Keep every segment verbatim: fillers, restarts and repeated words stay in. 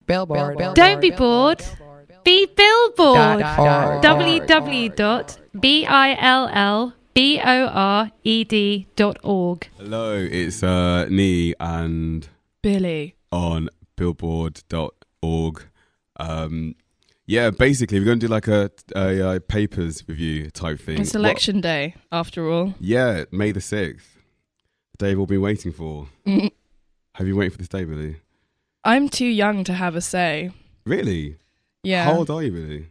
Billboard. Don't be bored. Be Billboard. Dot org. w w w dot billboard dot org. Hello, it's uh, Nee and Billy on billboard dot org. Um, yeah, basically, we're going to do like a, a, a papers review type thing. It's election what? day, after all. Yeah, May the sixth. The day we've all been waiting for. Have you waited for this day, Billy? I'm too young to have a say. Really? Yeah. How old are you, Billy?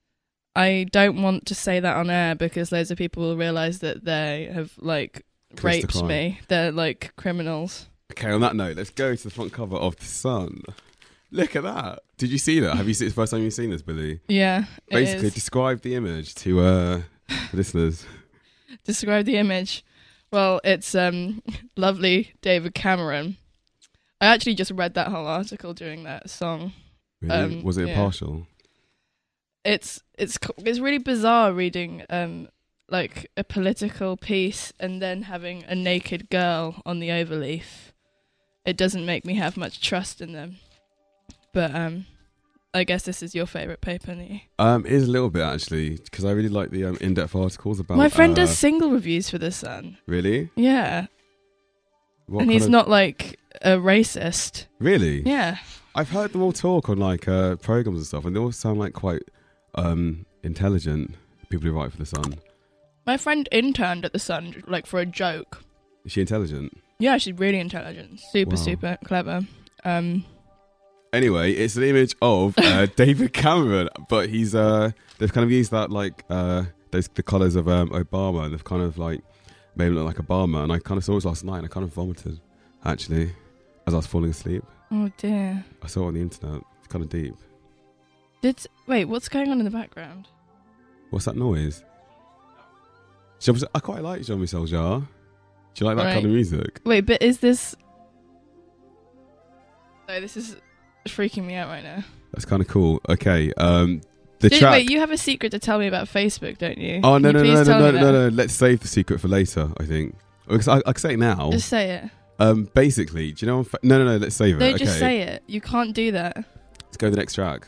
I don't want to say that on air because loads of people will realise that they have, like, Committed raped me. They're, like, criminals. Okay, on that note, let's go to the front cover of The Sun. Look at that. Did you see that? Have you seen it's the first time you've seen this, Billy? Yeah, it Basically, is. describe the image to uh, the listeners. Describe the image. Well, it's um, lovely David Cameron. I actually just read that whole article during that song. Really? Um, Was it yeah. impartial? It's it's co- it's really bizarre reading um like a political piece and then having a naked girl on the overleaf. It doesn't make me have much trust in them. But um, I guess this is your favourite paper, Nee. Um, it is a little bit actually, because I really like the um, in-depth articles about. My friend uh, does single reviews for The Sun. Really? Yeah, What and kind he's of- not like a racist. Really? Yeah. I've heard them all talk on like uh, programs and stuff, and they all sound like quite um, intelligent. People who write for The Sun. My friend interned at The Sun, like, for a joke. Is she intelligent? Yeah, she's really intelligent. Super, Wow. super clever. Um, Anyway, it's an image of uh, David Cameron, but he's uh, they've kind of used that like uh, those the colours of um, Obama, and they've kind of like made him look like Obama. And I kind of saw it last night, and I kind of vomited actually as I was falling asleep. oh, dear. I saw it on the internet. It's kind of deep. Did Wait, what's going on in the background? What's that noise? Jean- I quite like Jean-Michel Jarre. Do you like that Right. kind of music? Wait, but is this... Oh, this is freaking me out right now. That's kind of cool. Okay, um, the Did, track. Wait, you have a secret to tell me about Facebook, don't you? oh no Can no you no please no tell no me no, that? no no! Let's save the secret for later. I think. Because I, I can say it now. Just say it. Um, basically, do you know? On fa- no no no. Let's save No, it. just okay. say it. You can't do that. Let's go to the next track.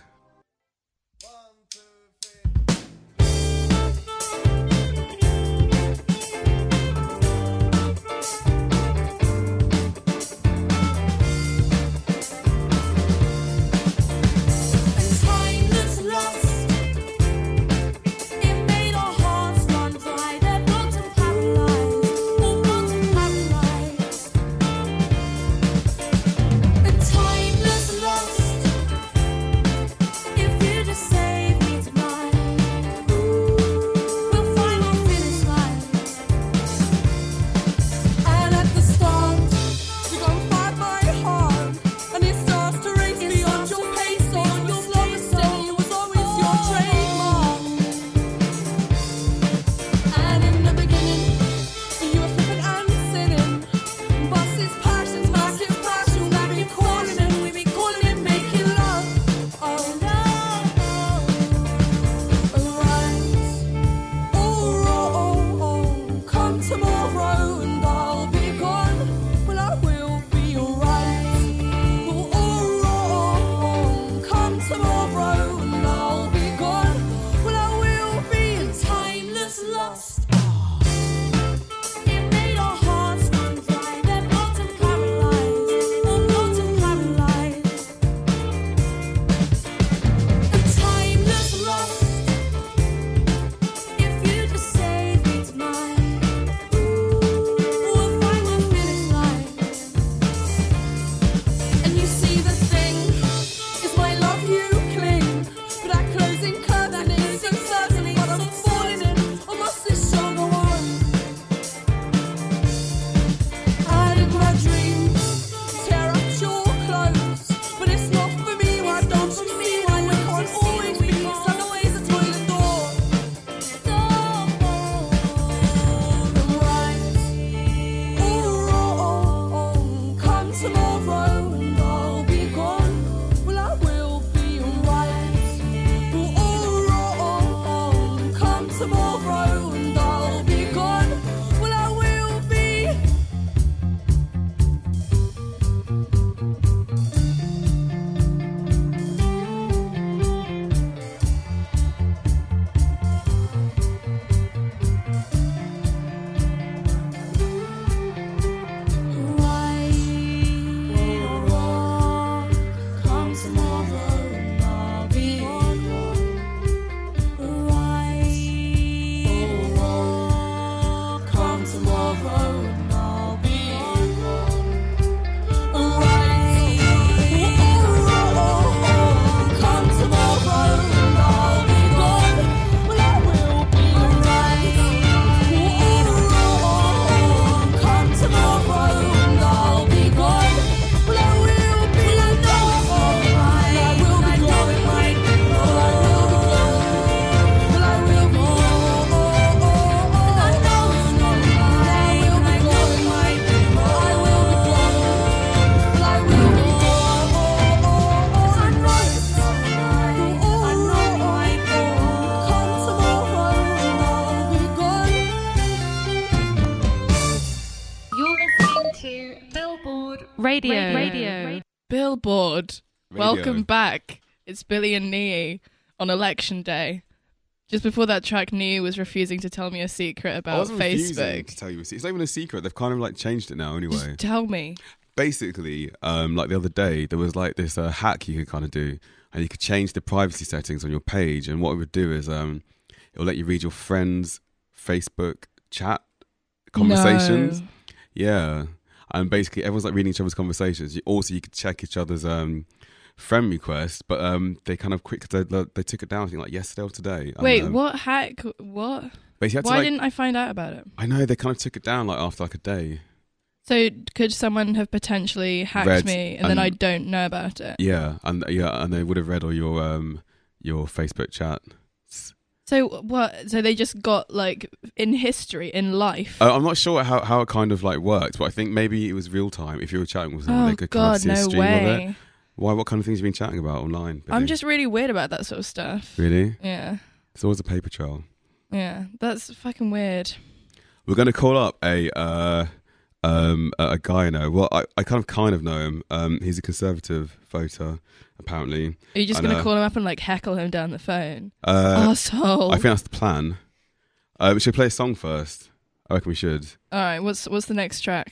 Radio. Radio. Billboard. Radio. Welcome back. It's Billy and Nee on election day. Just before that track, Nee was refusing to tell me a secret I about wasn't refusing Facebook. to tell you a secret. It's not even a secret. They've kind of like changed it now anyway. Just tell me. Basically, um, like the other day, there was like this uh, hack you could kind of do, and you could change the privacy settings on your page. And what it would do is um, it will let you read your friends' Facebook chat conversations. No. Yeah, and basically everyone's like reading each other's conversations. You, also, you could check each other's um, friend requests, but um, they kind of quick they, they took it down. I think like yesterday or today. And, Wait, um, what hack? What? Basically, you had to, Why like- didn't I find out about it? I know they kind of took it down like after like a day. So could someone have potentially hacked Read me and, then and- I don't know about it? Yeah, and yeah, and they would have read all your um your Facebook chat. So what? So they just got like in history, in life. Uh, I'm not sure how, how it kind of like worked, but I think maybe it was real time. If you were chatting with someone, oh they could kind God, of see a no stream of it. way! Why? What kind of things have you been chatting about online? Billy? I'm just really weird about that sort of stuff. really. Yeah, It's always a paper trail. yeah, that's fucking weird. We're going to call up a uh, um, a a guy I know. Well, I, I kind of kind of know him. Um, he's a conservative voter, apparently. Are you just I gonna know. call him up and like heckle him down the phone? Uh, Asshole! I think that's the plan. Uh, we should play a song first. I reckon we should. All right, what's what's the next track?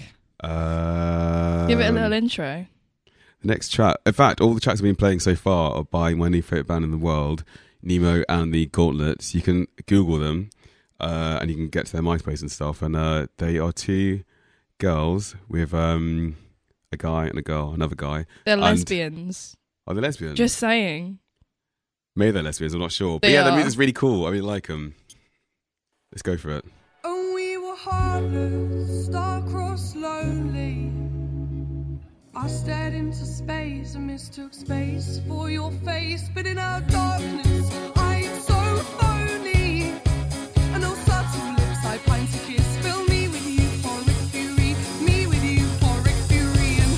Uh, Give it a little intro. The next track, in fact, all the tracks I've been playing so far are by my new favourite band in the world, Nemo and the Gauntlets. You can Google them, uh, and you can get to their MySpace and stuff. And uh, they are two girls with um, a guy and a girl, another guy. They're And- lesbians. Are they lesbians? Just saying. Maybe they're lesbians, I'm not sure. But They yeah, the are. music's really cool. I really like them. Let's go for it. And we were heartless, star-crossed, lonely. I stared into space and mistook space for your face, but in our darkness, I ain't so phony. And those subtle lips I plan to kiss fill me with euphoric fury, me with euphoric fury. And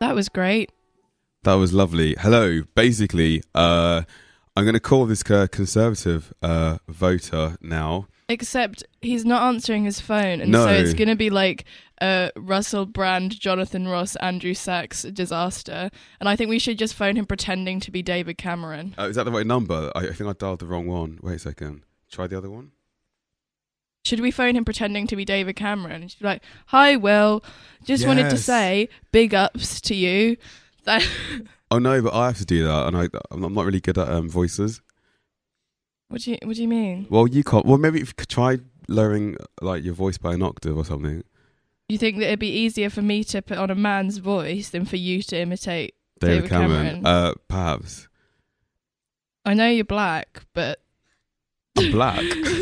That was great. That was lovely. Hello. Basically, uh, I'm going to call this uh, Conservative uh, voter now. Except he's not answering his phone, and No. so it's going to be like a Russell Brand, Jonathan Ross, Andrew Sachs disaster. And I think we should just phone him pretending to be David Cameron. Uh, is that the right number? I, I think I dialed the wrong one. Wait a second. Try the other one. Should we phone him pretending to be David Cameron? And just be like, "Hi, Will. Just wanted to Yes. say big ups to you." That Oh no, but I have to do that, and I, I'm not really good at um, voices. what do you What do you mean? Well, you can't. Well, maybe if you could try lowering like your voice by an octave or something. You think that it'd be easier for me to put on a man's voice than for you to imitate David, David Cameron. Cameron? Uh, perhaps. I know you're black, but I'm black.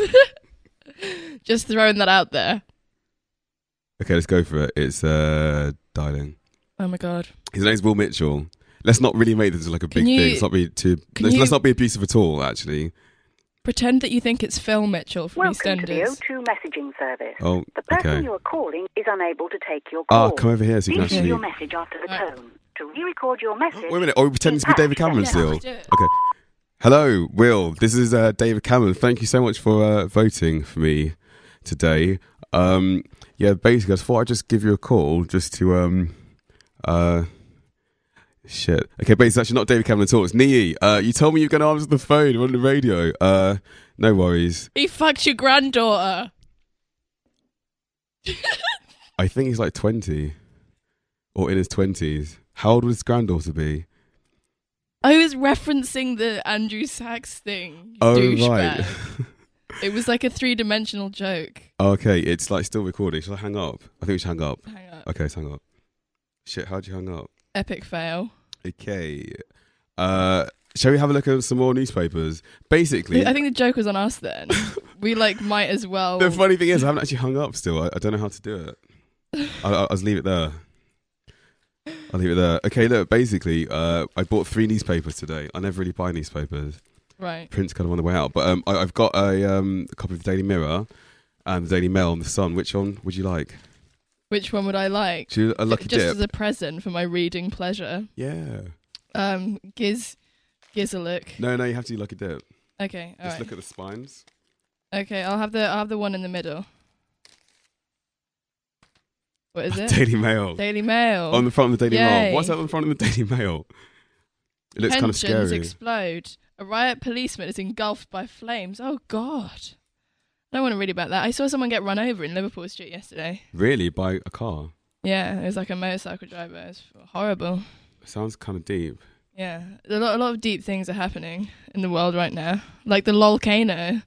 just throwing that out there. Okay, let's go for it. It's uh, dialing. Oh my god. His name's Will Mitchell. Let's not really make this like a Can big you- thing. Let's not be too. can Let's, you- let's not be abusive at all. Actually. Pretend that you think it's Phil Mitchell from Welcome to the EastEnders. O two messaging service. Oh, The person okay. you are calling is unable to take your Ah, call. come over here so you can Please leave actually. your message after the Right. tone. To re-record your message... Wait a minute. Are we pretending to be David Cameron Yeah, still? do it. Okay. Hello, Will. This is uh, David Cameron. Thank you so much for uh, voting for me today. Um, yeah, basically, I thought I'd just give you a call just to um, uh, shit. Okay, basically, it's actually not David Cameron at all. It's Nee. Uh, you told me you were going to answer the phone on the radio. Uh, no worries. He fucked your granddaughter. I think he's like twenty or in his twenties. How old would his granddaughter be? I was referencing the Andrew Sachs thing. you Oh, douchebag. right. It was like a three-dimensional joke. Okay, it's like still recording. Should I hang up? I think we should hang up. Hang up. Okay, let's hang up. Shit, how'd you hang up? Epic fail. Okay. Uh, shall we have a look at some more newspapers? Basically, I think the joke was on us then. We like might as well. the funny thing is, I haven't actually hung up still. I, I don't know how to do it. I, I'll, I'll just leave it there. I'll leave it there. Okay, look, basically, uh, I bought three newspapers today. I never really buy newspapers. Right. Print's kind of on the way out. But um, I, I've got a, um, a copy of the Daily Mirror and the Daily Mail and the Sun. Which one would you like? Which one would I like? Do you, a lucky Just dip? as a present for my reading pleasure. Yeah. Um, giz, giz a look. No, no, you have to do lucky dip. Okay, all Just right. look at the spines. Okay, I'll have the I'll have the one in the middle. What is it? Daily Mail. Daily Mail. On the front of the Daily Yay. Mail. What's that on the front of the Daily Mail? It looks kind of Pensions scary. explode. A riot policeman is engulfed by flames. Oh God. I don't want to read about that. I saw someone get run over in Liverpool Street yesterday. Really? By a car? Yeah, it was like a motorcycle driver. It was horrible. Sounds kind of deep. Yeah, a lot, a lot of deep things are happening in the world right now, like the volcano.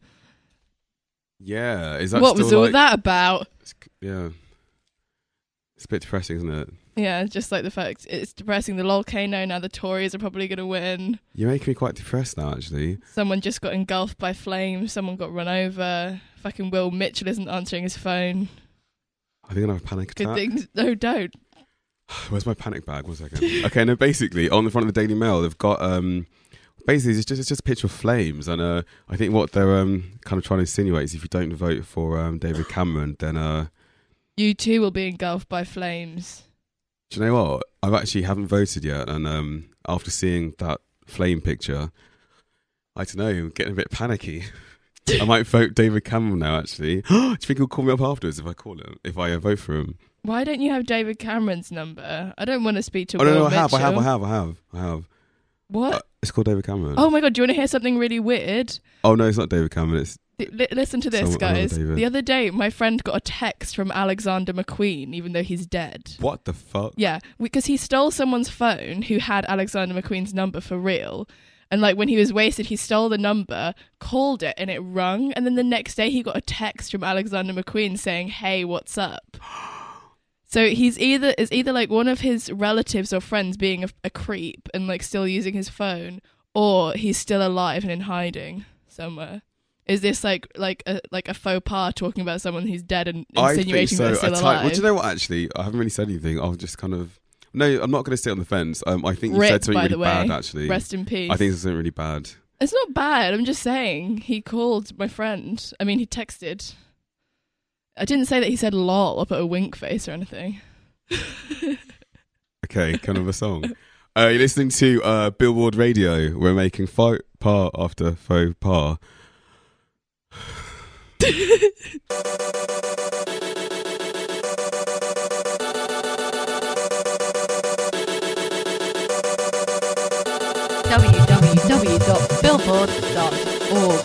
Yeah. Is that What still was all like, that about? It's, yeah. It's a bit depressing, isn't it? Yeah, just like the fact it's depressing. The volcano now. The Tories are probably going to win. You're making me quite depressed now, actually. Someone just got engulfed by flames. Someone got run over. Fucking Will Mitchell isn't answering his phone. I think I'm going to have a panic Good attack. things. No, don't. Where's my panic bag? One second. Okay, no, basically, on the front of the Daily Mail, they've got, um, basically, it's just, it's just a picture of flames. And uh, I think what they're um, kind of trying to insinuate is if you don't vote for um, David Cameron, then, uh, You too will be engulfed by flames. do you know what? I actually haven't voted yet. And um, after seeing that flame picture, I don't know, I'm getting a bit panicky. I might vote David Cameron now, actually. Do you think he'll call me up afterwards if I call him, if I uh, vote for him? Why don't you have David Cameron's number? I don't want to speak to Oh, Will no, no, I Mitchell. have, I have, I have, I have, I have. What? Uh, it's called David Cameron. Oh my God, do you want to hear something really weird? Oh, no, it's not David Cameron. It's L- listen to this, Some- another guys. David. The other day, my friend got a text from Alexander McQueen, even though he's dead. what the fuck? Yeah, because he stole someone's phone who had Alexander McQueen's number for real. And like when he was wasted, he stole the number, called it, and it rung. And then the next day, he got a text from Alexander McQueen saying, "Hey, what's up?" So he's either is either like one of his relatives or friends being a, a creep and like still using his phone, or he's still alive and in hiding somewhere. Is this like like a like a faux pas talking about someone who's dead and I think insinuating so. they're A still type- alive? well, do you know what, actually? I haven't really said anything. I'll just kind of... No, I'm not going to sit on the fence. Um, I think you Rip, said something by really the way. bad, actually. Rest in peace. I think it's something really bad. It's not bad. I'm just saying he called my friend. I mean, he texted. I didn't say that he said lol or put a wink face or anything. Okay, kind of a song. Uh, you're listening to uh, Billboard Radio. We're making faux pas after faux pas. w w w dot billboard dot org.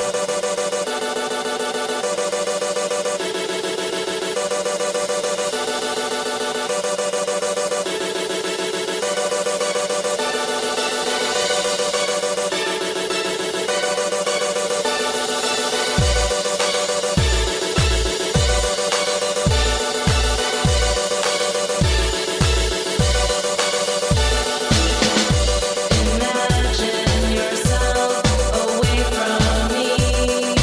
Imagine yourself away from me.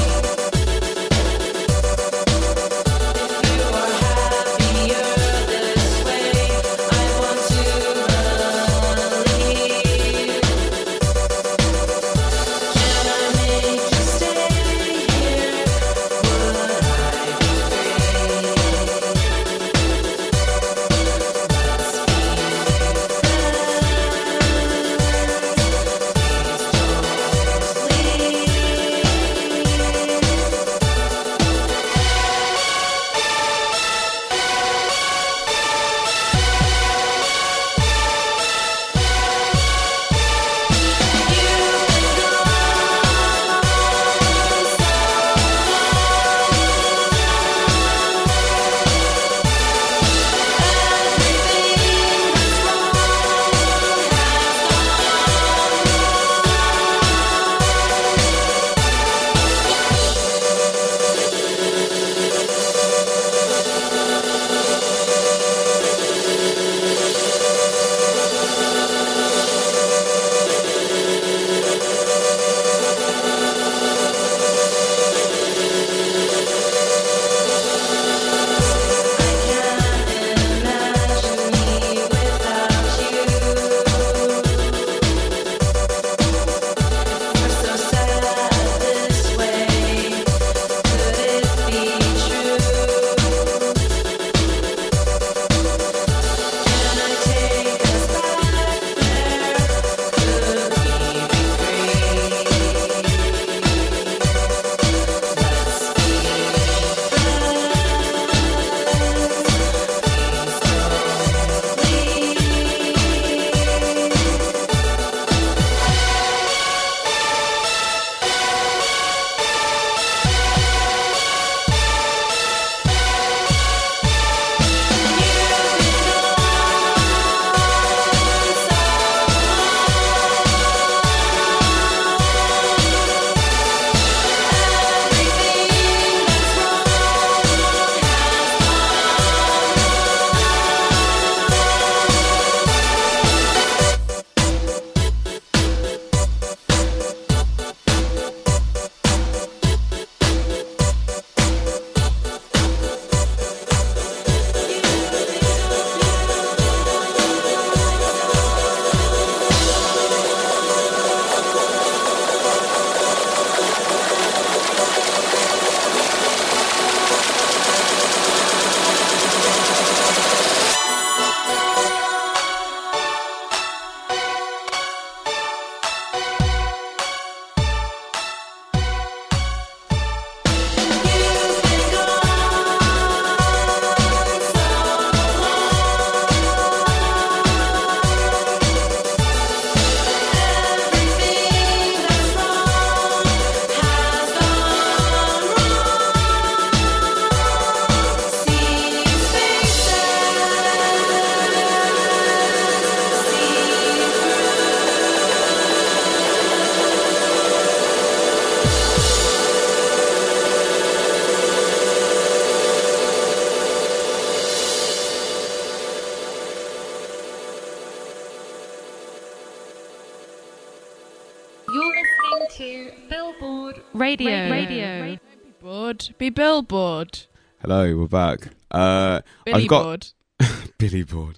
to Billboard Radio. Radio. Radio. Board. Be Billboard. Hello, we're back. Uh, Billy I've got Board. Billy Board.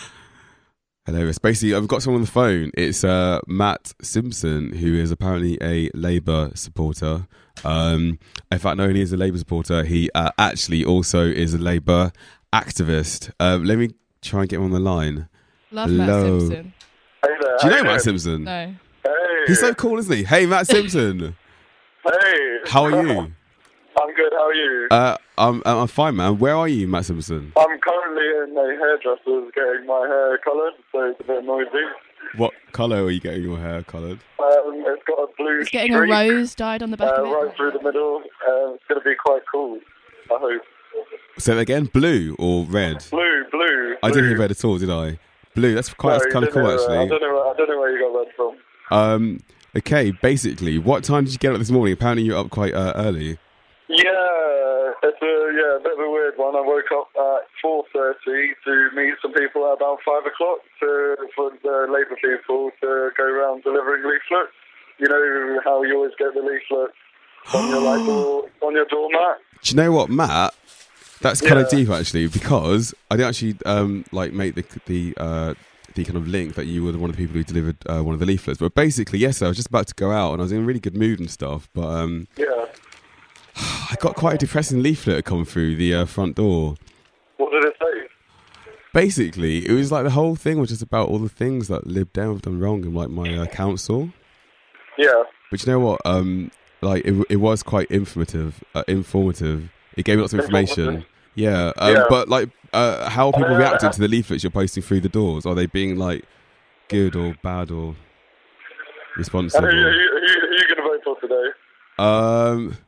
Hilarious. Basically, I've got someone on the phone. It's uh, Matt Simpson, who is apparently a Labour supporter. Um, in fact, not only is a Labour supporter, he uh, actually also is a Labour activist. Uh, let me try and get him on the line. Love Matt Hello. Simpson. Hey there. Do you know how Matt doing? Simpson? No. Hey. He's so cool, isn't he? Hey, Matt Simpson. Hey. How are you? I'm good. How are you? Uh, I'm I'm fine, man. Where are you, Matt Simpson? I'm currently in a hairdresser's getting my hair coloured, so it's a bit noisy. What colour are you getting your hair coloured? Um, it's got a blue He's getting a streak, rose dyed on the back uh, of it. right through the middle. Uh, it's going to be quite cool, I hope. Say that again. Blue or red? Blue, blue. I didn't hear blue. red at all, did I? Blue. That's quite. No, that's you kind of didn't cool, hear that. I actually. don't know. I don't know where you got that from. Um. Okay. Basically, what time did you get up this morning? Apparently, you're up quite uh, early. Yeah, it's a yeah, a bit of a weird one. I woke up at four thirty to meet some people at about five o'clock to for the Labour people to go around delivering leaflets. You know how you always get the leaflets on your like door, on your doormat. Do you know what, Matt? That's kind of Yeah. deep, actually, because I didn't actually um like make the the uh the kind of link that you were one of the people who delivered uh, one of the leaflets. But basically, yes, I was just about to go out and I was in a really good mood and stuff. But um, Yeah. I got quite a depressing leaflet come through the uh, front door. What did it say? Basically, it was like the whole thing was just about all the things that Lib Dem have done wrong in like my uh, council. Yeah. But you know what? Um, like it, it was quite informative. Uh, informative. It gave me lots of information. Informative. Yeah. Um, Yeah. But like, uh, how are people Uh, reacting to the leaflets you're posting through the doors? Are they being like good or bad or And responsible? who, who, who, who are you going to vote for today? Um,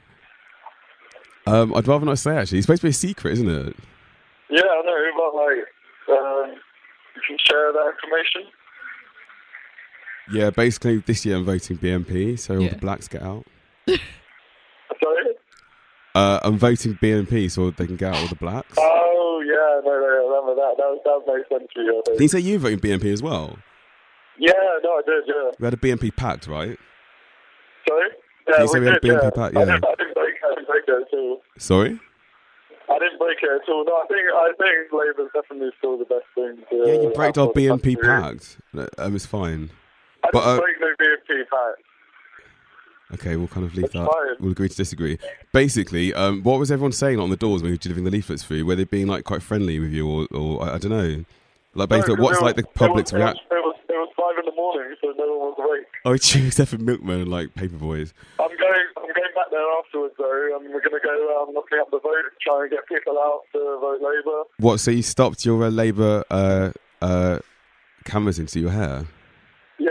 um, I'd rather not say. Actually, it's supposed to be a secret, isn't it? Yeah, I know, but like, um, you can share that information. Yeah. Basically, this year I'm voting B N P, so all Yeah. the blacks get out. Sorry. Uh, I'm voting B N P so they can get out all the blacks. Oh yeah, no, no, I remember that. That that makes sense to you. I think. Did you say you voting B N P as well? Yeah, no, I did. Yeah. We had a B N P pact, right? Sorry. Yeah, You said we had a did, B N P yeah. pact, I yeah. didn't, I didn't break. I didn't break it at all. Sorry? I didn't break it at all. No, I think I think Labour's definitely still the best thing. To Yeah, you break have our for the B N P country. pact. Um, it's fine. I But, didn't uh, break no B N P pact. Okay, we'll kind of leave It's that. fine. We'll agree to disagree. Basically, um, what was everyone saying on the doors when you were delivering the leaflets through? Were they being like quite friendly with you, or, or I, I don't know? Like, basically, No, 'cause what's it like the was- public's it was, reaction? It was, it was five in the morning, so no one was awake. Oh, true, except for milkmen and like paper boys. I'm going. I'm going back there afterwards, though, and we're going to go around knocking up the vote, try and get people out to vote Labour. What? So you stopped your uh, Labour uh, uh, cameras into your hair? Yeah.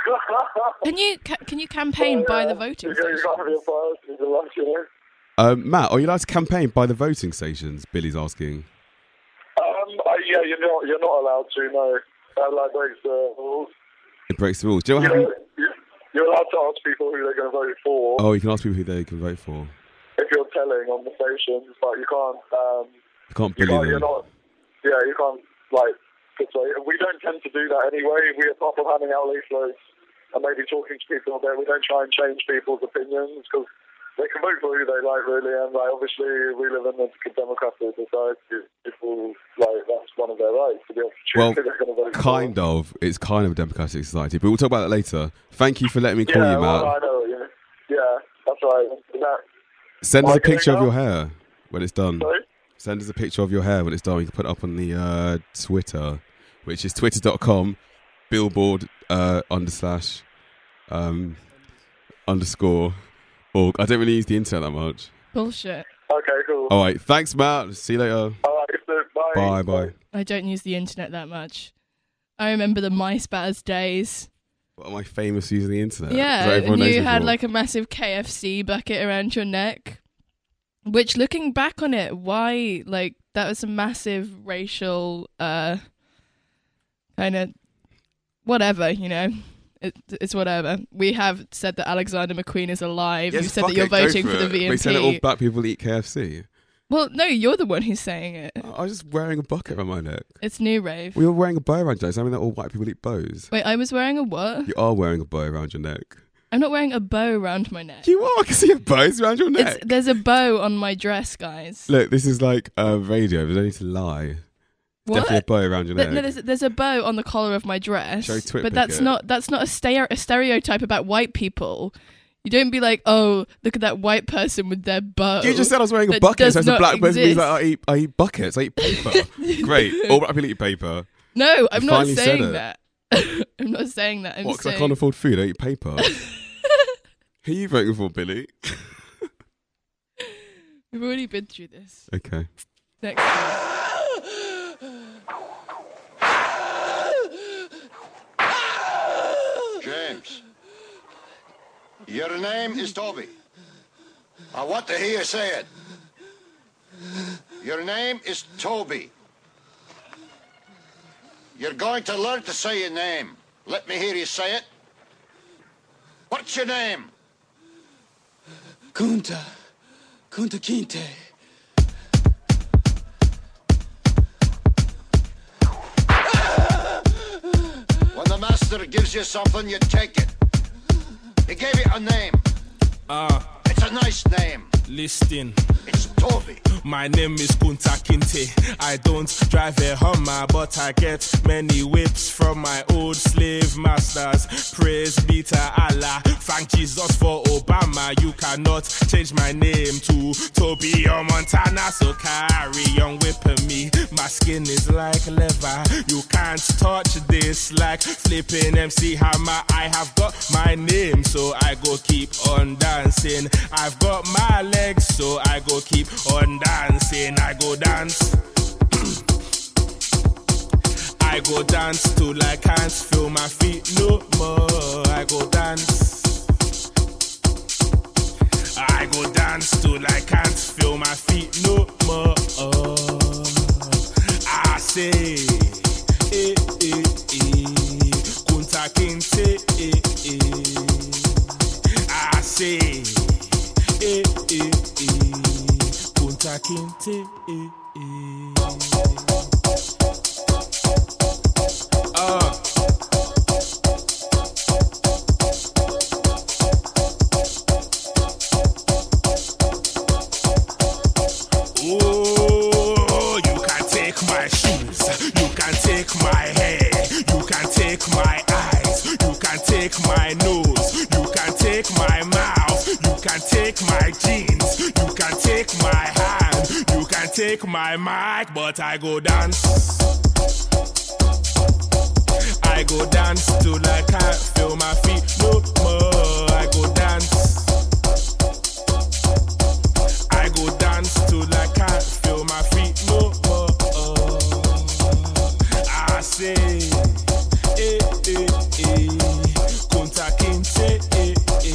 Can you ca- can you campaign by the voting You can't station? be a priority to lunch, you know. Um, Matt, are you allowed to campaign by the voting stations? Billy's asking. Um, uh, yeah, you're not. You're not allowed to. No, that like breaks the rules. It breaks the rules. Do you know what You're, happened? you're allowed to ask people who they're going to vote for Oh, you can ask people who they can vote for. if you're telling on the stations, but you can't. Um, You can't you bully can't. You're them. not. Yeah, you can't like. persuade- We don't tend to do that anyway. We apart from handing out leaflets and maybe talking to people a bit, we don't try and change people's opinions because they can vote for who they like, really. And like, obviously, we live in a democratic society. People like that's one of their rights to be able to choose Well, who they're going to vote for. Kind of. It's kind of a democratic society, but we'll talk about that later. Thank you for letting me call yeah, you, Matt. well, I know. Yeah, yeah, that's right. Is that, Send us Am I a picture of getting your out? hair when it's done. sorry? Send us a picture of your hair when it's done. We can put it up on the uh, Twitter, which is twitter dot com billboard uh, under slash um, underscore org. I don't really use the internet that much. Bullshit. Okay, cool. All right. Thanks, Matt. See you later. All right, so bye. Bye, bye. I don't use the internet that much. I remember the MySpace days. What, am I famous using the internet? Is that Yeah, everyone and knows you me had for? like a massive K F C bucket around your neck. Which, looking back on it, why, like, that was a massive racial, uh, kind of, whatever, you know. It, it's whatever. We have said that Alexander McQueen is alive. Yes, you said fuck that you're it, go voting for for, the it. V They N said that all P. black people eat K F C. Well, no, you're the one who's saying it. I was just wearing a bucket around my neck. It's new rave. We were wearing a bow around your neck. I mean that all white people eat bows. Wait, I was wearing a what? You are wearing a bow around your neck. I'm not wearing a bow around my neck. You are. I can see your bows around your neck. It's, there's a bow on my dress, guys. Look, this is like uh, radio. There's no need to lie. What? Definitely a bow around your Th- neck. no, there's, there's a bow on the collar of my dress, Show Twit but that's picket. not that's not a, stereo- a stereotype about white people. You don't be like, oh, look at that white person with their bow. You just said I was wearing a that bucket, does so as a not black person means exist. that I eat, I eat buckets, I eat paper. Great. All black people eat paper. No, I'm You not finally said saying it. that. I'm not saying that. I'm What, 'cause I saying can't afford food, I eat paper. Who are you voting for, Billy? we've already been through this. Okay. Next one. James, your name is Toby. I want to hear you say it. Your name is Toby. You're going to learn to say your name. Let me hear you say it. What's your name? Kunta. Kunta Kinte. When the master gives you something, you take it. He gave you a name. Ah, It's a nice name. listen. It's Toby. My name is Kunta Kinte. I don't drive a Hummer, but I get many whips from my old slave masters. Praise be to Allah. Thank Jesus for Obama. You cannot change my name to Toby or Montana, so carry on whipping me. My skin is like leather. You can't touch this like flipping M C Hammer. I have got my name, so I go keep on dancing. I've got my legs, so I go keep on dancing. I go dance. I go dance till I can't feel my feet no more. I go dance. I go dance till I can't feel my feet no more. I say, eh, eh, eh, Kunta Kinte, eh, eh. I say, eh, eh, eh, Kunta Kinte, eh, eh. Uh. Oh, you can take my shoes, you can take my hair, you can take my eyes, you can take my nose, you can take my mouth, you can take my jeans, you can take my hand, you can take my mic, but I go dance. I go dance till I can't feel my feet no more. I go dance. I go dance till I can't feel my feet no more. I say, eh, eh, eh, Kunta Kinte, eh,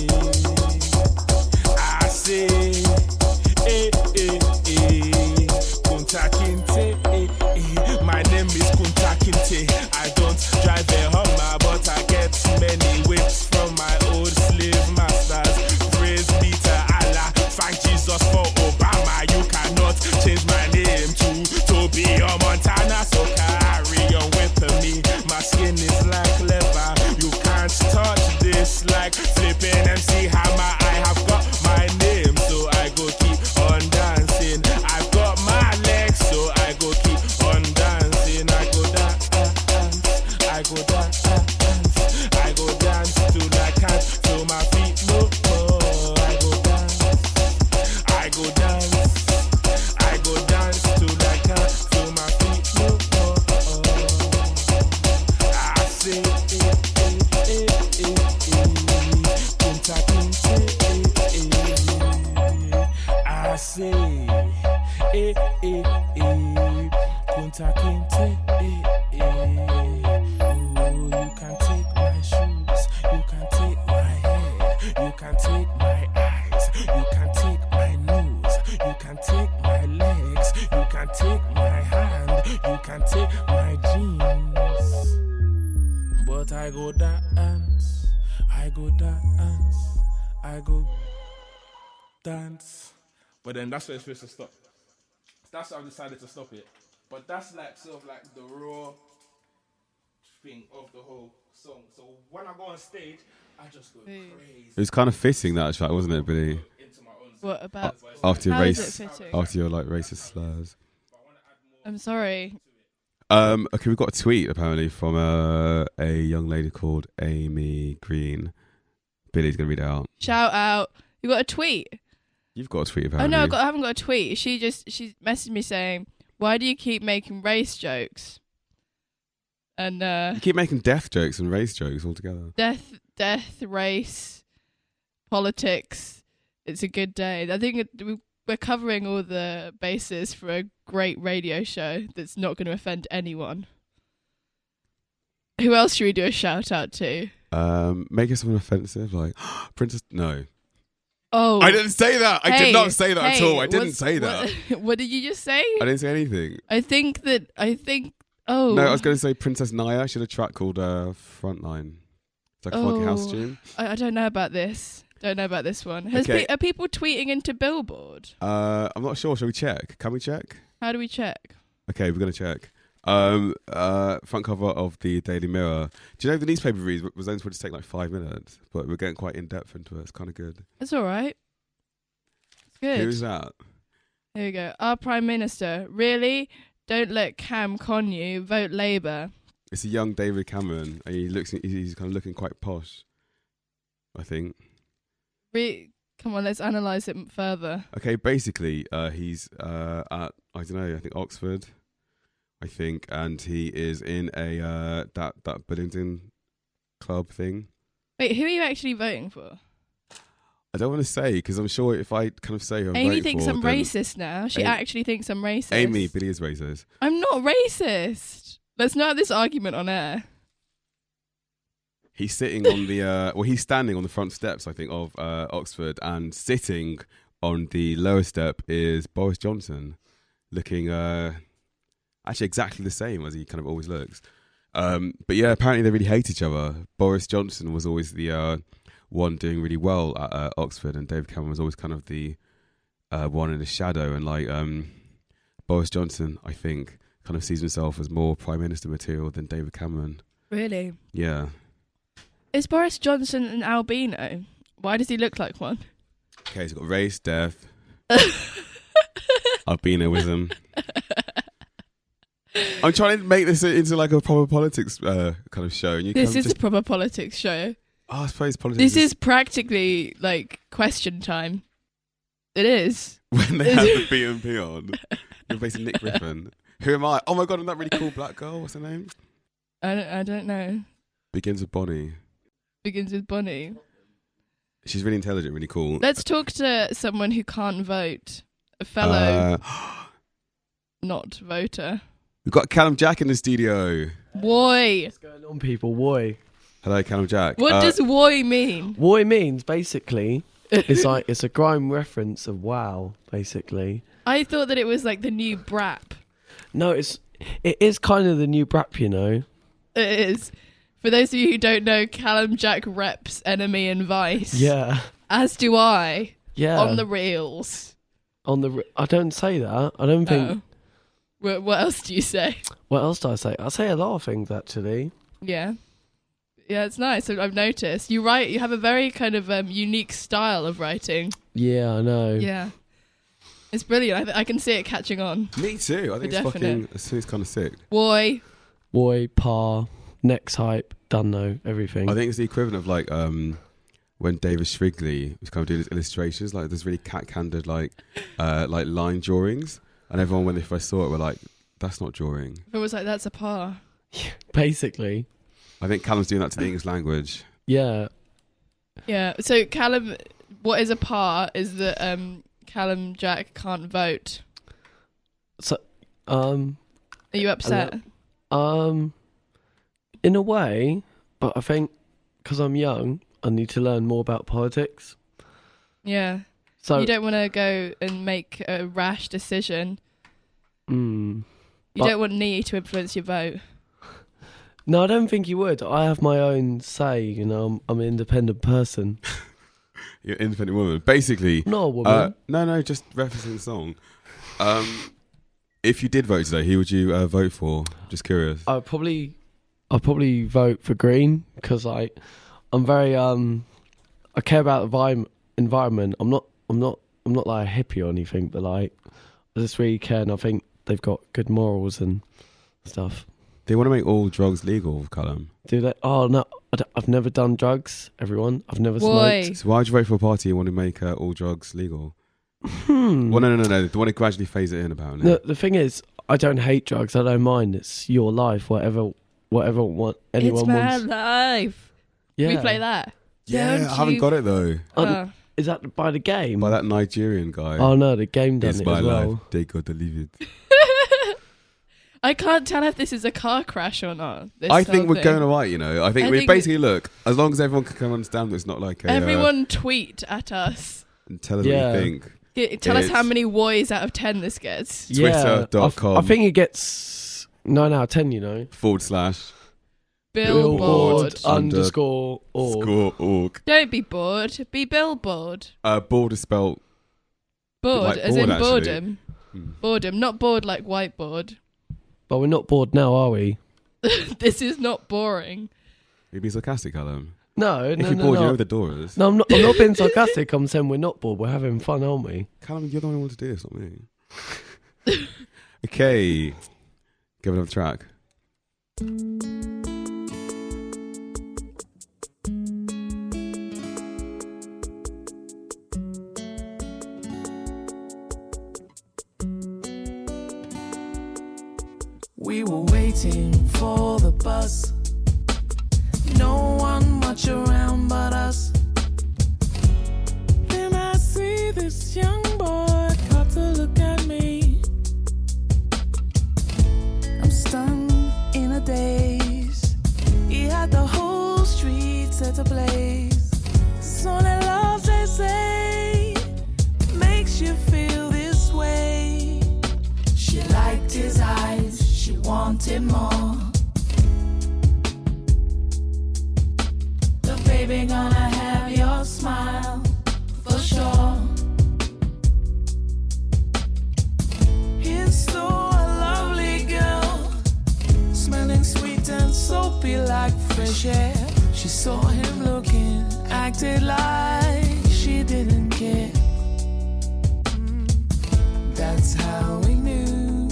eh. I say, eh, eh, eh, Kunta Kinte, eh, eh. My name is Kunta Kinte. I don't drive a Hummer, but I get many whips from my old slave masters. Praise be to Allah. Thank Jesus for Obama. You cannot change my name to Toby or Montana, so carry on whipping me. My skin is like leather. You can't touch this like flipping M C Hammer. I have got my name, so I go keep on dancing. I've got my legs, so I go keep on dancing. I go dance, I go dance, I go dance till I can't feel my feet no more. I go dance, I go dance, I go dance till I can't feel my feet no more. I say, eh, eh, eh, eh, eh, Kunta Kinte, eh, eh. I say, eh, eh, eh, Kunta Kinte, eh, eh. Oh, you can take my shoes, you can take my head, you can take my eyes, you can take my nose, you can take my legs, you can take my hand, you can take my jeans. But I go dance, I go dance, I go dance. But then that's where it's supposed to stop. That's why I've decided to stop it. But that's like sort of like the raw thing of the whole song. So when I go on stage, I just go crazy. It was kind of fitting, that track, wasn't it, Billy? What about? After your How is race, it fitting? after your like racist slurs. I'm sorry. Um, okay, we've got a tweet apparently from uh, a young lady called Amy Green. Billy's gonna read it out. Shout out. You got a tweet? You've got a tweet Oh apparently. no, I, got, I haven't got a tweet. She just she messaged me saying, "Why do you keep making race jokes?" and uh, You keep making death jokes and race jokes all together. death, death, race, politics. It's a good day. I think it, we- we're covering all the bases for a great radio show that's not going to offend anyone. Who else should we do a shout out to? Um, make it something offensive, like Princess. No, Oh, I didn't say that. I hey, did not say that at hey, all. I didn't what's- say that. What, what did you just say? I didn't say anything. I think that I think. Oh No, I was going to say Princess Naya. She had a track called uh, Frontline. It's like a funky house Oh, tune. I, I don't know about this. Don't know about this one. Has Okay. pe- are people tweeting into Billboard? Uh, I'm not sure. Shall we check? Can we check? How do we check? Okay, we're gonna check. Um, uh, front cover of the Daily Mirror. Do you know the newspaper read was only supposed to take like five minutes, but we're getting quite in depth into it. It's kind of good. It's all right. It's good. Who's that? Here we go. Our Prime Minister. Really? Don't let Cam con you. Vote Labour. It's a young David Cameron, and he looks. He's kind of looking quite posh, I think. Re- Come on, let's analyse it further. Okay, basically, uh, he's uh, at I don't know. I think Oxford, I think, and he is in a uh, that that Billington club thing. Wait, who are you actually voting for? I don't want to say because I'm sure if I kind of say who I'm Amy voting thinks for, I'm then racist now. She Amy- actually thinks I'm racist. Amy, Billy is racist. I'm not racist. Let's not have this argument on air. He's sitting on the uh, well, he's standing on the front steps, I think, of uh, Oxford, and sitting on the lower step is Boris Johnson, looking uh, actually exactly the same as he kind of always looks. Um, but yeah, apparently they really hate each other. Boris Johnson was always the uh, one doing really well at uh, Oxford, and David Cameron was always kind of the uh, one in the shadow. And like um, Boris Johnson, I think, kind of sees himself as more Prime Minister material than David Cameron. Really? Yeah. Is Boris Johnson an albino? Why does he look like one? Okay, he's got race, death, albinoism. I'm trying to make this into like a proper politics uh, kind of show. And you This kind of is just, a proper politics show. oh, I suppose politics This is practically like question time. It is. when they have the B and P on. You're facing Nick Griffin. Who am I? Oh my god, I'm that really cool black girl. What's her name? I don't, I don't know. Begins with Bonnie. Begins with Bonnie. She's really intelligent, really cool. Let's talk to someone who can't vote. A fellow Uh, not voter. we've got Callum Jack in the studio. Woy. What's going on, people? Woy. Hello, Callum Jack. What Uh, does woy mean? Woy means basically it's like it's a grime reference of wow, basically. I thought that it was like the new brap. No, it's it is kind of the new brap, you know. It is. For those of you who don't know, Callum Jack reps Enemy and Vice. Yeah. As do I. Yeah. On the reels. On the re- I don't say that. I don't think. Oh. What, what else do you say? What else do I say? I say a lot of things actually. Yeah. Yeah, it's nice. I- I've noticed. You write, you have a very kind of um, unique style of writing. Yeah, I know. Yeah. It's brilliant. I, th- I can see it catching on. Me too. I think For it's fucking. definite. I think it's kind of sick. Woy. Woy, par, next hype, done though, everything. I think it's the equivalent of like um, when David Shrigley was kind of doing his illustrations, like there's really cat-candid like uh, like line drawings, and everyone when they first saw it were like, "That's not drawing." It was like, that's a par. Basically. I think Callum's doing that to the English language. Yeah. Yeah. So Callum, what is a par is that um, Callum Jack can't vote. So, um, Are you upset? um, in a way, but I think because I'm young, I need to learn more about politics. Yeah. So you don't want to go and make a rash decision. Mm, You but- don't want Nee to influence your vote. no, I don't think you would. I have my own say. You know, I'm, I'm an independent person. You're an independent woman, basically. I'm not a woman. Uh, no, no, just referencing the song. Um, if you did vote today, who would you uh, vote for? Just curious. I'd probably, I'd probably vote for Green because I, I'm very um, I care about the vi- environment. I'm not, I'm not, I'm not like a hippie or anything, but like, I just really care, and I think they've got good morals and stuff. They want to make all drugs legal, Callum. Do they? Oh no, I don't- I've never done drugs. Everyone, I've never Boy. smoked. So why would you vote for a party who want to make uh, all drugs legal? Hmm. Well, no, no, no, no. They want to gradually phase it in, apparently. No, the thing is, I don't hate drugs. I don't mind. It's your life. Whatever, whatever what anyone It's my wants. life. Yeah. Can we play that? Yeah, Don't I haven't you- got it though. Oh, Uh, is that by the game? By that Nigerian guy. Oh no, the game done It's it my as well. life. They got to leave it. I can't tell if this is a car crash or not. this I think whole we're thing. going alright, you know. I think I we think- basically look, as long as everyone can come and understand, it's not like a. Uh, Everyone tweet at us. and tell us Yeah. what you think. G- Tell us It's- how many woys out of ten this gets. Yeah, Twitter dot com. I, I think it gets nine out of ten. You know, Forward slash Billboard. Under- underscore org. score org. Don't be bored. Be billboard. Uh, board is spelled. Bored, Like as bored, in actually. boredom. Hmm. Boredom, not bored like whiteboard. But we're not bored now, are we? This is not boring. You'd be sarcastic, Callum. No, If no, you're no, bored, you know no. where the door is. No, I'm not. I'm not being sarcastic. I'm saying we're not bored. We're having fun, aren't we? Callum, you're the one who wants to do this, not me. Okay. Give another track. We were waiting for the bus. No one much around but us. Then I see this young boy got to look at me. I'm stunned in a daze. He had the whole street set ablaze. So that love, they say, makes you feel this way. She liked his eyes, she wanted more. The baby gonna have your smile, for sure. He's so a lovely girl, smelling sweet and soapy like fresh air. She saw him looking, acted like she didn't care. Mm, That's how we knew.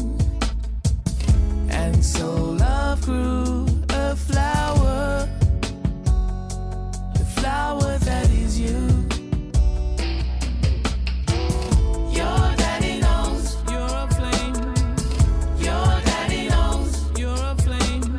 And so love grew a flower, the flower that is you. Your daddy knows you're a flame. Your daddy knows you're a flame.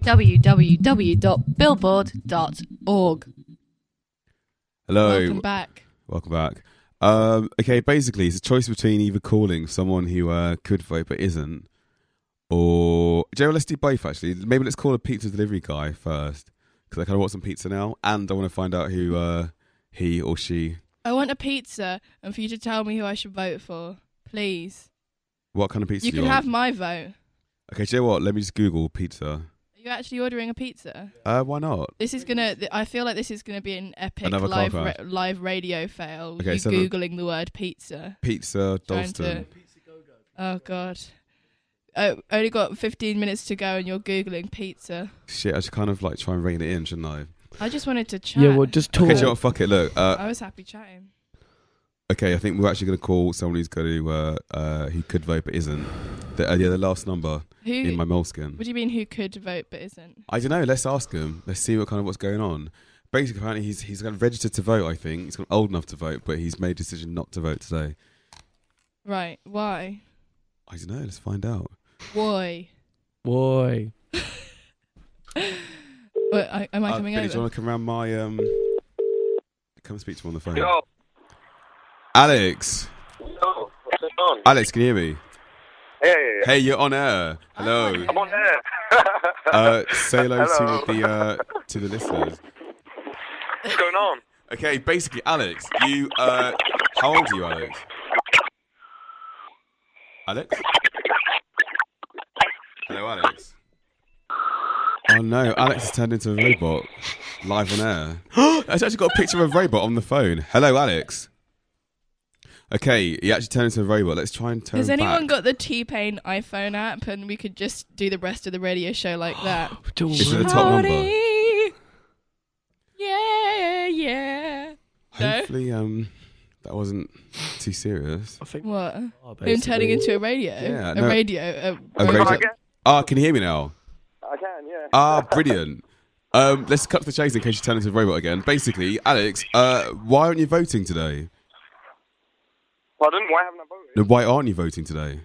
w w w dot billboard dot org. Hello. Welcome back. Welcome back. Um, okay, basically, it's a choice between either calling someone who uh, could vote but isn't, or... Joe, let's do both, actually. Maybe let's call a pizza delivery guy first, because I kind of want some pizza now, and I want to find out who uh, he or she... I want a pizza, and for you to tell me who I should vote for, please. What kind of pizza You do can you want? have my vote. Okay, do you know what? Let me just Google pizza. Are you actually ordering a pizza? Uh, why not? This is gonna. th- I feel like this is gonna be an epic Another car live crash. ra- live radio fail. Okay, you so the- googling the word pizza. Pizza Trying to- Dalston. Oh god. Oh, only got fifteen minutes to go, and you're googling pizza. Shit, I should kind of like try and rein it in, shouldn't I? I just wanted to chat. Yeah, well, just talk. Okay, do you know what? Fuck it. Look, uh, I was happy chatting. okay, I think we're actually going to call someone who's going to uh, uh, who could vote but isn't. The, uh, yeah, the last number Who? in my moleskin. What do you mean? Who could vote but isn't? I don't know. Let's ask him. Let's see what kind of what's going on. Basically, apparently he's he's kind of registered to vote. I think he's kind of old enough to vote, but he's made a decision not to vote today. Right? Why? I don't know. Let's find out. Why? Why? Wait, I, am I Uh, coming Billy, over? do you want to come around my um? Come and speak to him on the phone. Yo. Alex. Yo, what's going on? Alex, can you hear me? Yeah, yeah, yeah. Hey, you're on air. Hello. I'm on air. uh, say hello, Hello. to the uh, to the listeners. What's going on? Okay, basically, Alex, you uh, how old are you, Alex? Alex? Hello, Alex. Oh no, Alex has turned into a robot live on air. I've actually got a picture of a robot on the phone. Hello, Alex. Okay, he actually turned into a robot. Let's try and turn Has him anyone back. got the T-Pain iPhone app, and we could just do the rest of the radio show like that? Is it the top number? Howdy. Yeah, yeah. No? Hopefully, um, that wasn't too serious. I think What? Oh, Him turning basically. into a radio? Yeah, a no. radio. A, A robot. radio- Ah, can you hear me now? I can, yeah. Ah, brilliant. Um, let's cut to the chase in case you turn into a robot again. Basically, Alex, uh, why aren't you voting today? Pardon? Why haven't I voted? No, why aren't you voting today?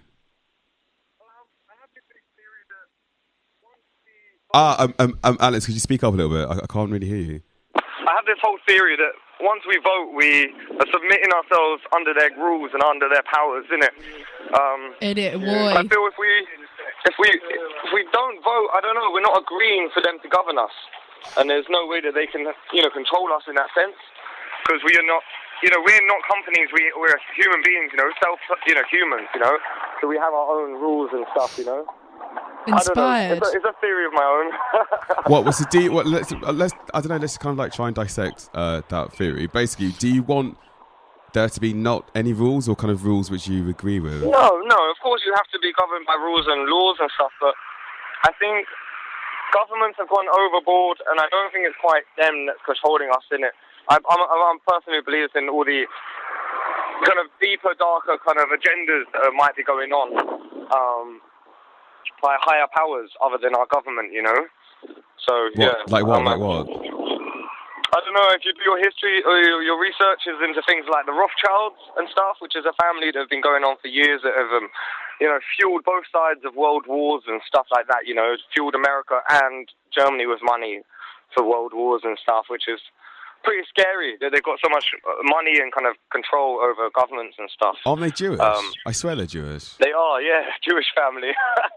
Ah, um, um, um, Alex, could you speak up a little bit? I, I can't really hear you. I have this whole theory that once we vote, we are submitting ourselves under their rules and under their powers, innit? Um, Idiot I boy. feel if we, if we, if we don't vote, I don't know, we're not agreeing for them to govern us, and there's no way that they can, you know, control us in that sense, because we are not, you know, we're not companies. We we're human beings, you know, self, you know, humans, you know. So we have our own rules and stuff, you know. Inspired. I don't know. It's a, it's a theory of my own. What was the do? You, what, let's, uh, let's. I don't know. Let's kind of like try and dissect uh, that theory. Basically, do you want there to be not any rules or kind of rules which you agree with? No, no, of course you have to be governed by rules and laws and stuff, but I think governments have gone overboard, and I don't think it's quite them that's controlling us in it. I'm, I'm, I'm a person who believes in all the kind of deeper, darker kind of agendas that might be going on um, by higher powers other than our government, you know? So, What? yeah. Like what? um, Like what? I don't know, if you do your history or your, your research is into things like the Rothschilds and stuff, which is a family that have been going on for years that have, um, you know, fueled both sides of world wars and stuff like that, you know, fueled America and Germany with money for world wars and stuff, which is pretty scary that they've got so much money and kind of control over governments and stuff. Aren't they Jewish? Um, I swear they're Jewish. They are, yeah, Jewish family.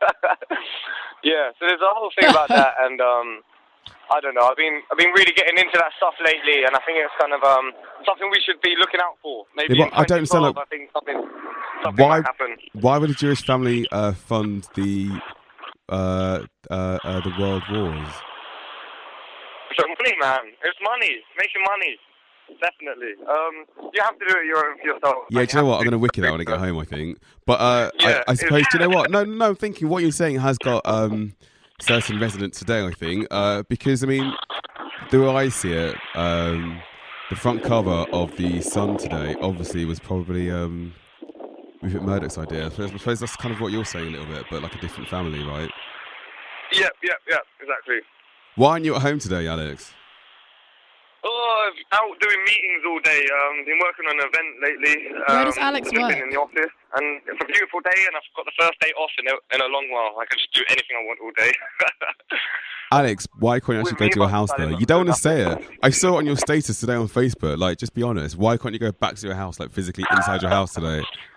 Yeah, so there's a whole thing about that, and um, I don't know. I've been I've been really getting into that stuff lately, and I think it's kind of um, something we should be looking out for. Maybe Yeah, in but I don't understand, twenty twelve, like, I think something something Why? might happen. Why would a Jewish family uh, fund the uh, uh, uh, the world wars? So money, man, it's money, making money, definitely. Um, you have to do it your, yourself. Yeah, do you know what? I'm going to wiki that when I get home, I think. But uh, Yeah, I, I suppose, it's- do you know what? No, no, no, I'm thinking what you're saying has got um, certain resonance today, I think. Uh, because, I mean, the way I see it, um, the front cover of The Sun today obviously was probably um, Rupert Murdoch's idea. I suppose, I suppose that's kind of what you're saying a little bit, but like a different family, right? Yep, yep, yep, exactly. Why aren't you at home today, Alex? Oh, I've out doing meetings all day. Um, been working on an event lately. Um, Where does Alex I've work? Been in the office, and it's a beautiful day, and I've got the first day off in a, in a long while. I can just do anything I want all day. Alex, why can't you actually go to your house though? You don't want to say it. I saw it on your status today on Facebook. Like, just be honest. Why can't you go back to your house, like physically inside your house today?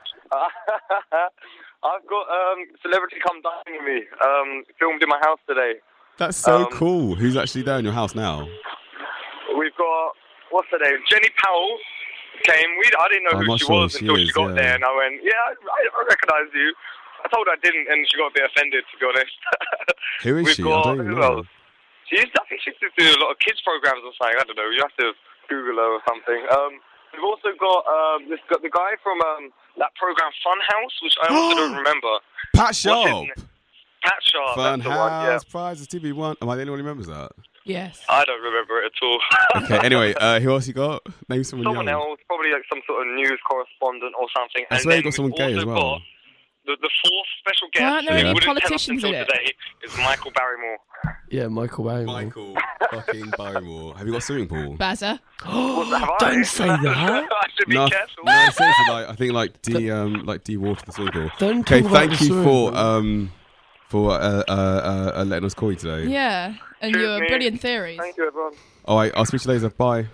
I've got um, celebrity come dining with me. Um, filmed in my house today. That's so Um, cool. Who's actually there in your house now? We've got, what's her name? Jenny Powell came. We, I didn't know I'm who not she sure was who she until is, she got yeah. there, and I went, yeah, I, I recognise you. I told her I didn't, and she got a bit offended, to be honest. Who is We've she? Got, I don't even who know. else? She used, I think she used to do a lot of kids programs or something. I don't know. You have to Google her or something. Um, we've also got um, this got the guy from um, that program Funhouse, which I also don't remember. Pat What's his Sharp. name? Pat Sharp. Fun that's the one. Yeah. House Prizes T V one. Am I the only one who remembers that? Yes. I don't remember it at all. Okay. Anyway, uh, who else you got? Name someone, Someone young. else, probably like some sort of news correspondent or something. I and swear you then got someone we've gay also as well. got The, the fourth special guest, Why aren't there who any wouldn't tell us politicians until in it? today, is Michael Barrymore. Yeah, Michael Barrymore. Michael fucking Barrymore. Have you got a swimming pool? Bazza. What have I? Don't say that. I should be No, careful. no, seriously, like, I think like de um like de-water the swimming pool. Don't Okay, talk about thank the you swimming for pool. um for uh, uh, uh, uh letting us call you today. Yeah, and Cheers, your mate. brilliant theories. Thank you, everyone. All right, I'll speak to you later. Bye.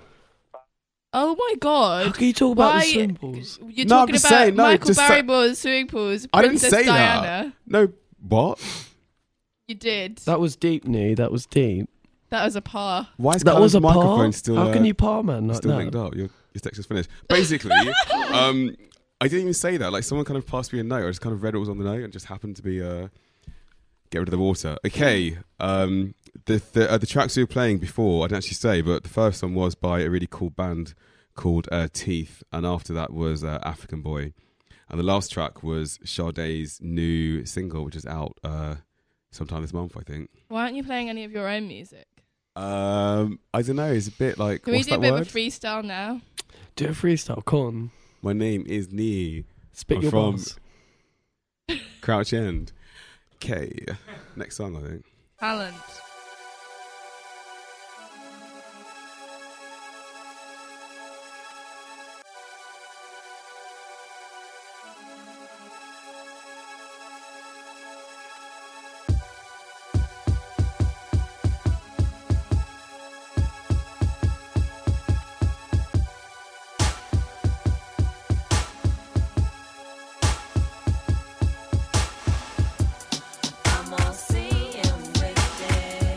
Oh my god. How can you talk about Why- the swimming pools? You're No, I'm talking just about saying, no, Michael just say- Barrymore's swimming pools, I didn't Princess say Diana. that. No, what? You did. That was deep, Nee. That was deep. That was a par. Why is That Callum's was a microphone par? still? How uh, can you par, man, like still that? linked up? Your your text is finished. Basically, um, I didn't even say that. Like someone kind of passed me a note. I just kind of read what was on the note and just happened to be uh, get rid of the water. Okay. Um, the the uh, the tracks we were playing before I didn't actually say, but the first one was by a really cool band called uh, Teeth, and after that was uh, African Boy, and the last track was Sade's new single, which is out uh, sometime this month, I think. Why aren't you playing any of your own music? Um, I don't know. It's a bit like. Can we what's do a that bit word? of a freestyle now? Do a freestyle, come on. My name is Nee. Spit I'm your from bars. Crouch End. Okay, next song I think. Talent. I'm all seeing with it.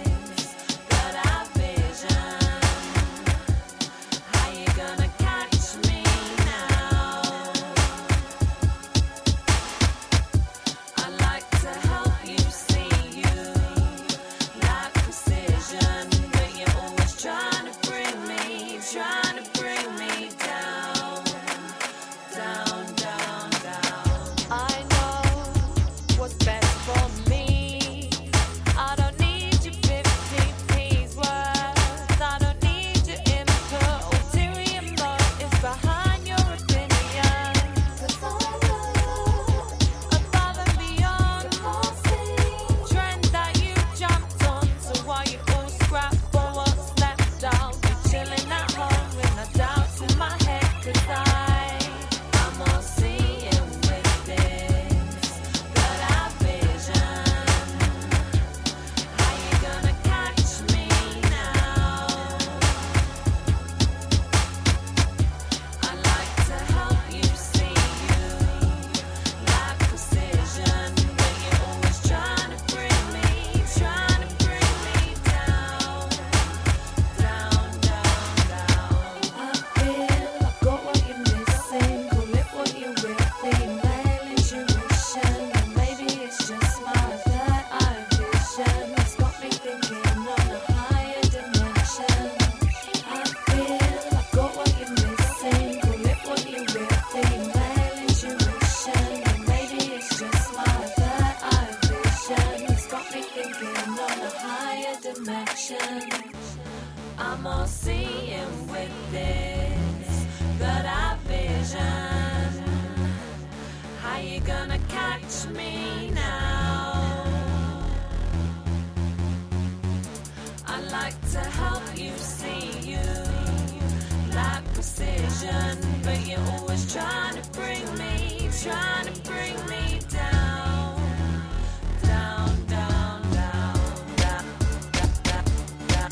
was trying to bring me, trying to bring me down, down, down, down, down, down,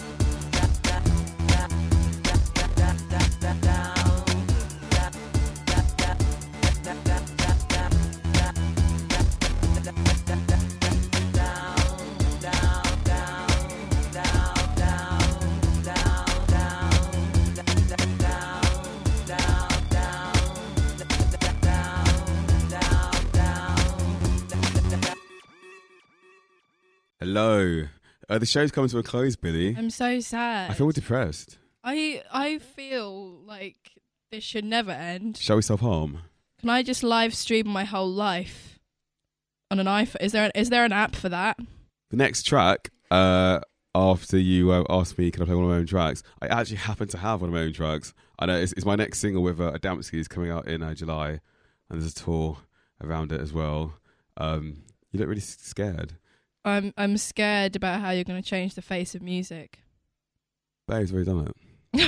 down, down. Hello. Uh, the show's coming to a close, Billy. I'm so sad. I feel depressed. I I feel like this should never end. Shall we self-harm? Can I just live stream my whole life on an iPhone? Is there an, is there an app for that? The next track, uh, after you uh, asked me, can I play one of my own tracks? I actually happen to have one of my own tracks. I know it's, it's my next single with uh, Adamski's coming out in uh, July, and there's a tour around it as well. Um, you look really s- scared. I'm I'm scared about how you're going to change the face of music. Babe's already done it.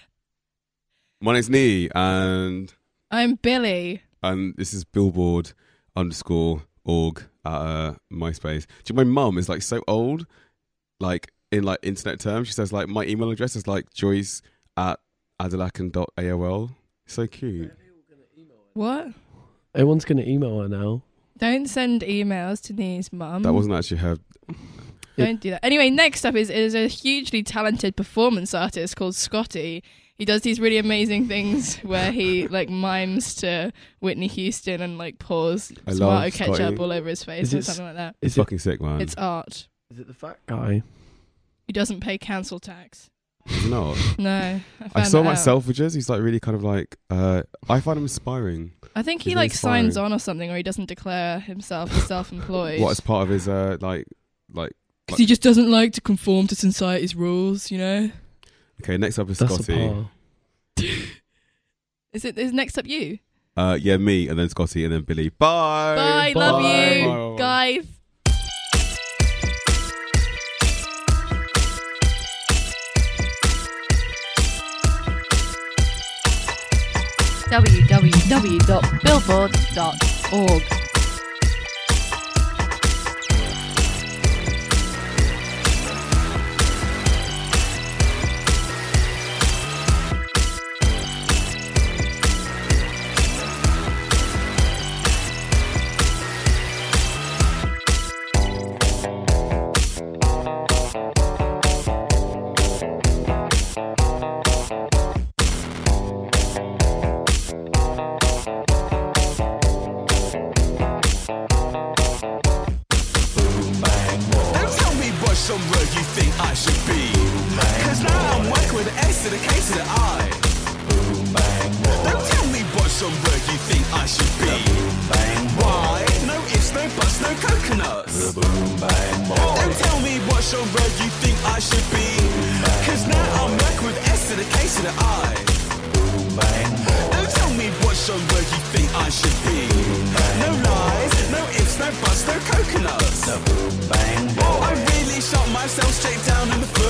My name's Nee, and I'm Billy. and this is Billboard underscore org at uh, MySpace. Do you know, my mum is like so old, like in like internet terms. She says like my email address is like Joyce at adelakan dot A O L. So cute. What? Everyone's going to email her now. Don't send emails to Nee's mum. That wasn't actually her. Don't do that. Anyway, next up is is a hugely talented performance artist called Scotty. He does these really amazing things where he like mimes to Whitney Houston and like pours I tomato love ketchup Scotty. all over his face Is or it- something like that. It's fucking sick, man. It's art. Is it the fat guy? He doesn't pay council tax. It's not. No, I, I found saw that my out. Selfridges. He's like really kind of like. Uh, I find him inspiring. I think he He's really like signs inspiring. on or something, or he doesn't declare himself as self-employed. What as part of his uh like like. Because he just doesn't like to conform to society's rules, you know. Okay, next up is That's a Scotty. par. Is it? Is next up you? Uh, yeah, me, and then Scotty, and then Billy. Bye. Bye, love you, Bye, bye, bye. guys. w w w dot billboard dot org. Don't tell me what genre you think I should be. Cause now I'm working with an S to the K to the I. Don't tell me what genre you think I should be. Why? No ifs, no buts, no coconuts. Don't tell me what genre you think I should be. Cause now I'm working with S to the K to the I. Don't tell me what genre you think I should be. No lies, no ifs, no buts, no coconuts. Oh, I really shot myself straight down in the